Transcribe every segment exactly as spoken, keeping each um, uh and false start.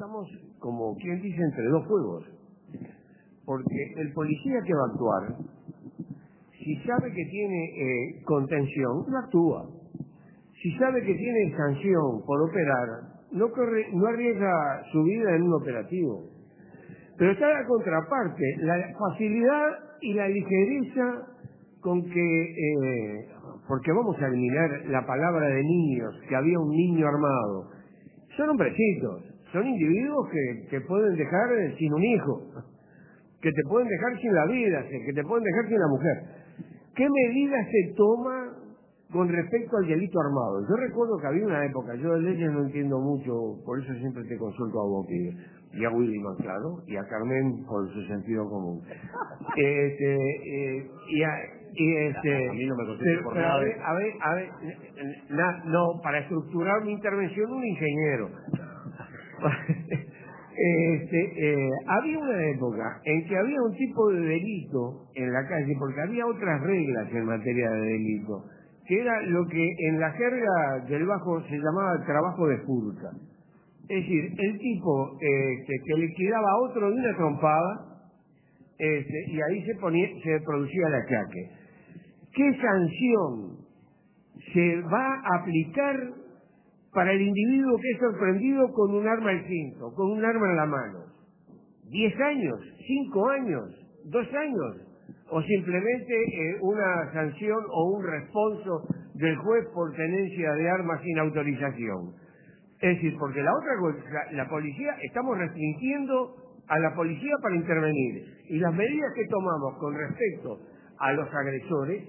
estamos, como quien dice, entre dos fuegos. Porque el policía que va a actuar, si sabe que tiene eh, contención, no actúa. Si sabe que tiene sanción por operar, no, corre, no arriesga su vida en un operativo. Pero está la contraparte, la facilidad y la ligereza con que, eh, porque vamos a eliminar la palabra de niños, que había un niño armado. Son hombrecitos, son individuos que, que pueden dejar sin un hijo, que te pueden dejar sin la vida, que te pueden dejar sin la mujer. ¿Qué medidas se toma con respecto al delito armado? Yo recuerdo que había una época, yo de leyes no entiendo mucho, por eso siempre te consulto a vos, y a Williman, claro, y a Carmen por su sentido común. Este, eh, y a, y este, a mí no me consulto pero, por pero nada. a ver, a ver, a ver, na, no, para estructurar mi intervención, un ingeniero. Este, eh, había una época en que había un tipo de delito en la calle, porque había otras reglas en materia de delito, que era lo que en la jerga del bajo se llamaba trabajo de furta. Es decir, el tipo este, que liquidaba a otro de una trompada, este, y ahí se, ponía, se producía el achaque. ¿Qué sanción se va a aplicar para el individuo que es sorprendido con un arma al cinto, con un arma en la mano? ¿Diez años? ¿Cinco años? ¿Dos años? ¿O simplemente eh, una sanción o un responso del juez por tenencia de armas sin autorización? Es decir, porque la otra cosa, la policía, estamos restringiendo a la policía para intervenir. Y las medidas que tomamos con respecto a los agresores,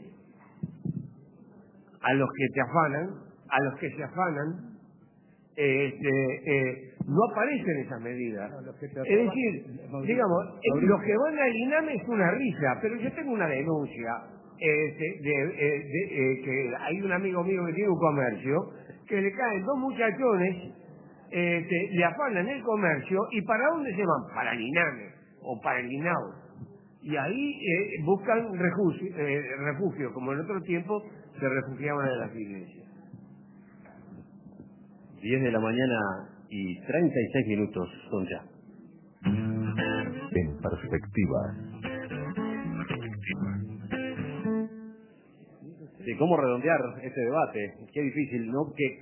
a los que te afanan, a los que se afanan, Este, eh, no aparecen esas medidas. No, es decir, digamos, eh, los que van al INAME es una risa, pero yo tengo una denuncia este, de, eh, de, eh, que hay un amigo mío que tiene un comercio, que le caen dos muchachones, este, le afanan el comercio, ¿y para dónde se van? Para el INAME o para el INAU. Y ahí eh, buscan refugio, eh, refugio, como en otro tiempo se refugiaban en las iglesias. diez de la mañana y treinta y seis minutos son ya. En perspectiva. Sí, ¿cómo redondear este debate? Qué difícil, ¿no? ¿Qué,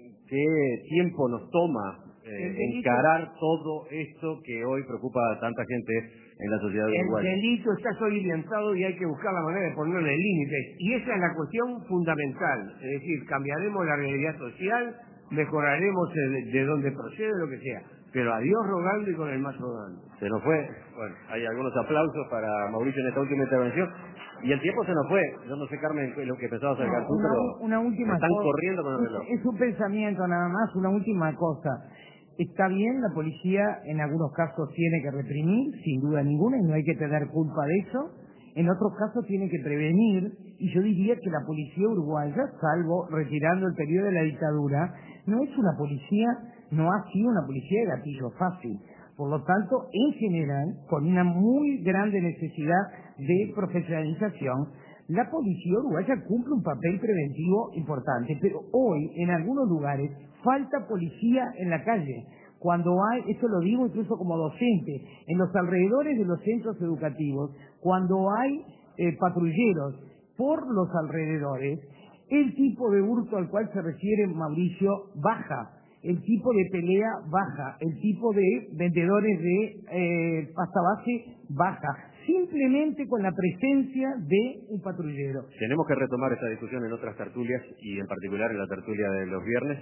qué tiempo nos toma eh, encarar todo esto que hoy preocupa a tanta gente en la sociedad uruguaya? El delito está soliviantado y hay que buscar la manera de ponerle límites. Y esa es la cuestión fundamental. Es decir, cambiaremos la realidad social, mejoraremos el, de dónde procede, lo que sea. Pero a Dios rogando y con el mazo dando. Se nos fue, bueno, hay algunos aplausos para Mauricio en esta última intervención. Y el tiempo se nos fue. Yo no sé, Carmen, lo que empezaba a sacar tú, una, pero una última están cosa, corriendo con el reloj. Es, es un pensamiento nada más, una última cosa. Está bien, la policía en algunos casos tiene que reprimir, sin duda ninguna, y no hay que tener culpa de eso. En otros casos tiene que prevenir, y yo diría que la policía uruguaya, salvo retirando el periodo de la dictadura, no es una policía, no ha sido una policía de gatillo fácil. Por lo tanto, en general, con una muy grande necesidad de profesionalización, la policía uruguaya cumple un papel preventivo importante, pero hoy, en algunos lugares, falta policía en la calle. Cuando hay, esto lo digo incluso como docente, en los alrededores de los centros educativos, cuando hay eh, patrulleros por los alrededores, el tipo de hurto al cual se refiere Mauricio baja. El tipo de pelea baja, el tipo de vendedores de eh, pasta base baja, simplemente con la presencia de un patrullero. Tenemos que retomar esta discusión en otras tertulias y en particular en la tertulia de los viernes,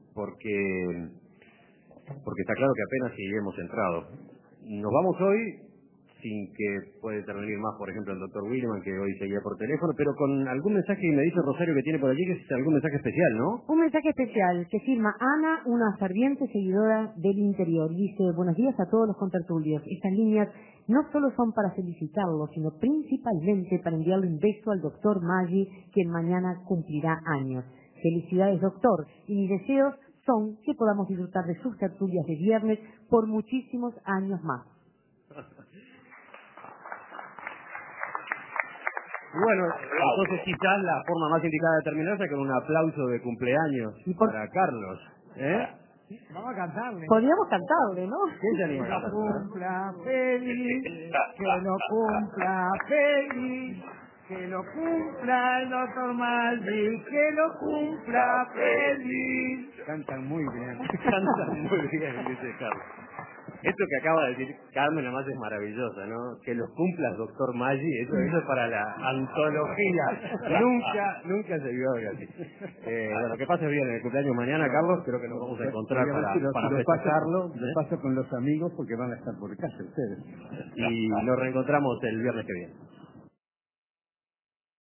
porque porque está claro que apenas si hemos entrado. Nos vamos hoy sin que pueda intervenir más, por ejemplo, el doctor Williman, que hoy seguía por teléfono, pero con algún mensaje, y me dice Rosario que tiene por allí, que es algún mensaje especial, ¿no? Un mensaje especial que firma Ana, una ferviente seguidora del interior. Dice: buenos días a todos los contertulios. Estas líneas no solo son para felicitarlo, sino principalmente para enviarle un beso al doctor Maggi, quien mañana cumplirá años. Felicidades, doctor, y mis deseos son que podamos disfrutar de sus tertulias de viernes por muchísimos años más. Bueno, entonces quizás la forma más indicada de terminar es con un aplauso de cumpleaños ¿Y por... para Carlos, ¿eh? Vamos a cantarle. Podríamos cantarle, ¿no? ¿Quién se anima Que a lo cantar? cumpla feliz, que lo cumpla feliz, que lo cumpla el doctor Maggi, que lo cumpla feliz. Cantan muy bien. Cantan muy bien, dice Carlos. Esto que acaba de decir Carmen además es maravillosa, ¿no? Que los cumplas, doctor Maggi, eso, eso es para la antología. nunca, nunca se vio algo así. Eh, bueno, que pases bien en el cumpleaños mañana, Carlos. Creo que nos vamos a encontrar Voy a ver para, si lo, para si lo paso, festejarlo. lo ¿eh? paso con los amigos porque van a estar por casa ustedes. Y nos reencontramos el viernes que viene.